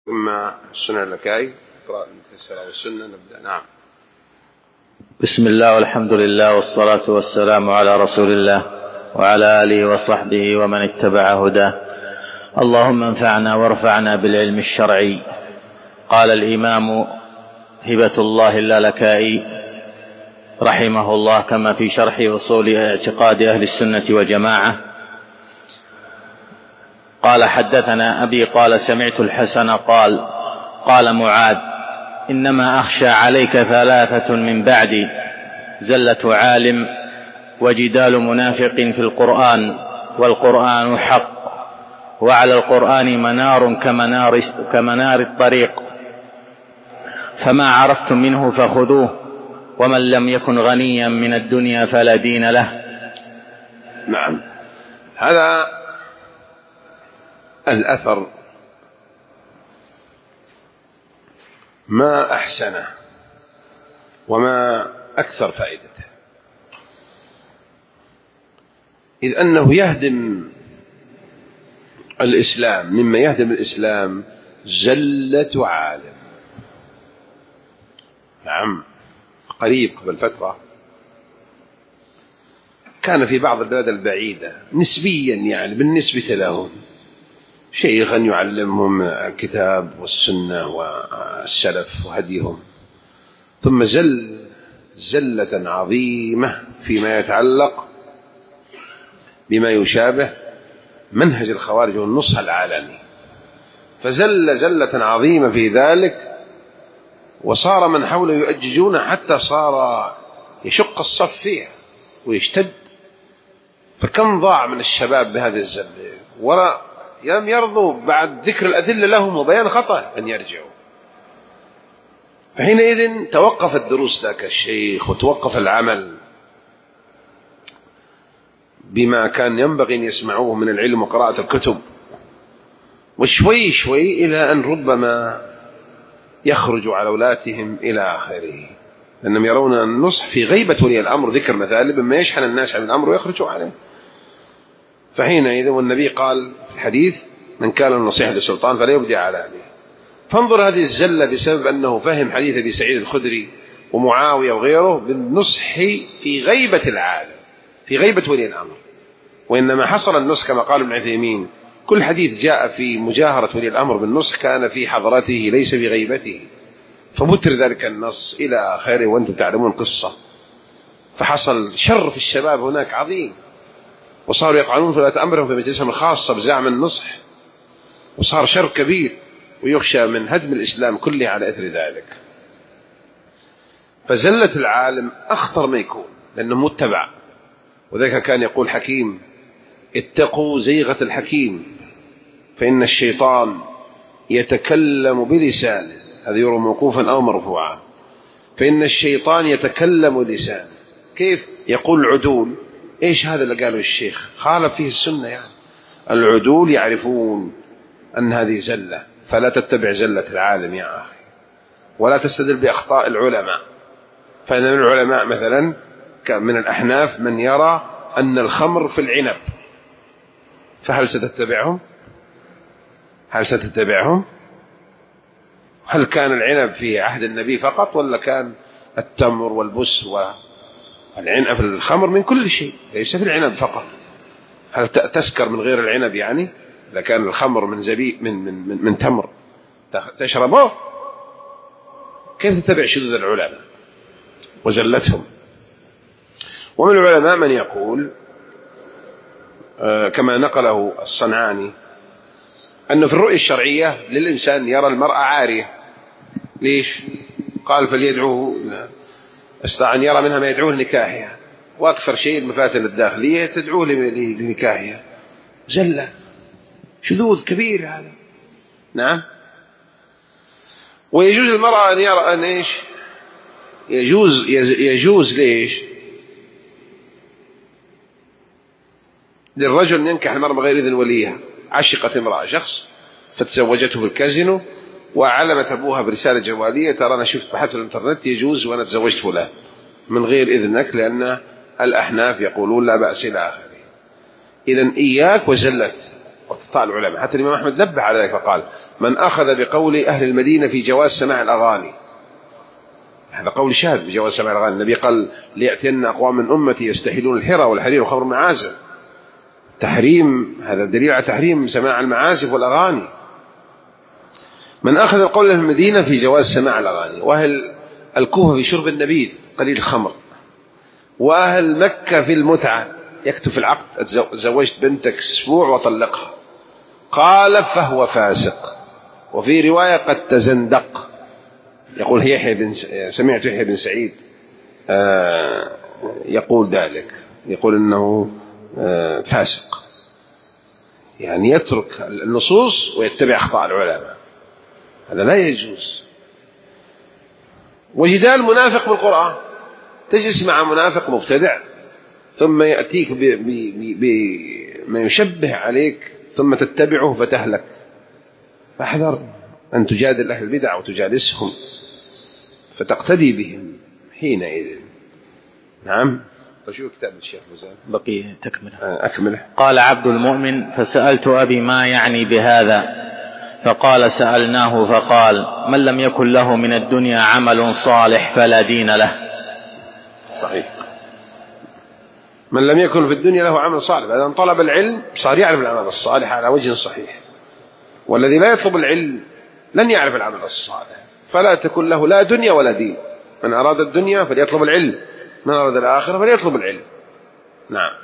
ثم السنة اللكائي اقرأ المفسر والسنة نبدأ. نعم. بسم الله والحمد لله والصلاة والسلام على رسول الله وعلى آله وصحبه ومن اتبع هداه. اللهم انفعنا وارفعنا بالعلم الشرعي. قال الإمام هبة الله اللالكائي رحمه الله كما في شرح أصول اعتقاد أهل السنة والجماعة قال: حدثنا أبي قال: سمعت الحسن قال: قال معاذ: إنما أخشى عليك ثلاثة من بعدي: زلة عالم، وجدال منافق في القرآن، والقرآن حق، وعلى القرآن منار كمنار الطريق، فما عرفتم منه فخذوه، ومن لم يكن غنيا من الدنيا فلا دين له. نعم. هذا الأثر ما أحسنه وما أكثر فائدته، إذ أنه يهدم الإسلام. مما يهدم الإسلام زلة عالم. نعم. قريب قبل فترة كان في بعض البلاد البعيدة نسبيا، يعني بالنسبة لهم، شيخا يعلمهم الكتاب والسنة والسلف وهديهم، ثم زلة عظيمة فيما يتعلق بما يشابه منهج الخوارج والنصح العالمي، فزل زلة عظيمة في ذلك، وصار من حوله يؤججون حتى صار يشق الصف فيها ويشتد. فكم ضاع من الشباب بهذه الزلة، ولم يرضوا بعد ذكر الأدلة لهم وبيان خطأ أن يرجعوا. فحينئذ توقف الدروس ذاك الشيخ، وتوقف العمل بما كان ينبغي أن يسمعوه من العلم وقراءة الكتب، وشوي شوي إلى أن ربما يخرج على ولاتهم إلى آخره، لأنهم يرون النصح في غيبة ولي الأمر، ذكر مثالب مما يشحن الناس عن الأمر ويخرجوا عليه. فحينئذ والنبي قال في الحديث: من كان النصيحة للسلطان فلا يبدي على عليه. فانظر هذه الزلة بسبب أنه فهم حديث أبي سعيد الخدري ومعاوية وغيره بالنصح في غيبة العالم، في غيبة ولي الأمر. وإنما حصل النصح كما قال ابن عثيمين: كل حديث جاء في مجاهرة ولي الأمر بالنصح كان في حضرته ليس في غيبته، فمتر ذلك النص إلى آخره، وأنتم تعلمون قصة. فحصل شر في الشباب هناك عظيم، وصاروا يقعنون في ولاة أمرهم في مجلسهم الخاصة بزعم النصح، وصار شر كبير، ويخشى من هدم الإسلام كله على إثر ذلك. فزلة العالم أخطر ما يكون، لأنه متبع. وذلك كان يقول حكيم: اتقوا زيغة الحكيم، فإن الشيطان يتكلم بلسانه. هذا يروى موقوفا أو مرفوعا. فإن الشيطان يتكلم لسانه. كيف؟ يقول العدول. إيش هذا اللي قاله الشيخ؟ خالف فيه السنة. يعني العدول يعرفون أن هذه زلة، فلا تتبع زلة العالم يا أخي، ولا تستدل بأخطاء العلماء. فإن من العلماء مثلا من الأحناف من يرى أن الخمر في العنب، فهل ستتبعهم؟ هل ستتبعهم؟ هل كان العنب في عهد النبي فقط، ولا كان التمر والبس والعنب في الخمر من كل شيء، ليس في العنب فقط؟ هل تسكر من غير العنب؟ يعني إذا كان الخمر من زبيب من تمر تشربه، كيف تتبع شذوذ العلماء وزلتهم؟ ومن العلماء من يقول كما نقله الصنعاني أنه في الرؤية الشرعية للإنسان يرى المرأة عارية. ليش؟ قال: فليدعوه، استطاع أن يرى منها ما يدعوه لنكاحها، وأكثر شيء المفاتن الداخلية تدعوه لنكاحها. زلة، شذوذ كبير هذا. نعم. ويجوز المرأة أن يرى أن إيش؟ يجوز ليش؟ للرجل أن ينكح المرأة بغير إذن وليها. عشقت امرأة شخص فتزوجته في الكازينو، وعلمت أبوها برسالة جوالية: ترى أنا شفت بحث في الإنترنت يجوز وأنا تزوجت فلان من غير إذنك، لأن الأحناف يقولون لا بأس إلى آخره. إذن إياك وزلت واقتطاع العلماء. حتى الإمام أحمد نبه على ذلك فقال من أخذ بقول أهل المدينة في جواز سماع الأغاني، هذا قول شاذ بجواز سماع الأغاني. النبي قال ليأتين أقوام من أمتي يستحلون الحرى والحرير وخمر المعازف، تحريم، هذا دليل على تحريم سماع المعازف والأغاني. من أخذ القول أهل المدينة في جواز سماع الأغاني، وأهل الكوفة في شرب النبيذ قليل الخمر، وأهل مكة في المتعة، يكتب في العقد زوجت بنتك أسبوع وطلقها، قال فهو فاسق. وفي رواية قد تزندق. يقول سمعت يحيى بن سعيد يقول ذلك، يقول إنه فاسق، يعني يترك النصوص ويتبع أخطاء العلماء، هذا لا يجوز. وجدال منافق بالقرآن، تجلس مع منافق مبتدع ثم يأتيك بما يشبه عليك ثم تتبعه فتهلك. فاحذر أن تجادل أهل البدع وتجالسهم فتقتدي بهم حينئذ. نعم. فشو كتاب الشيخ مزال بقي تكمله. أكمله. قال عبد المؤمن فسألت أبي ما يعني بهذا، فقال سألناه فقال من لم يكن له من الدنيا عمل صالح فلا دين له. صحيح، من لم يكن في الدنيا له عمل صالح، إذا طلب العلم صار يعرف العمل الصالح على وجه صحيح، والذي لا يطلب العلم لن يعرف العمل الصالح، فلا تكن له لا دنيا ولا دين. من أراد الدنيا فليطلب العلم، من أراد الآخرة فليطلب العلم. نعم.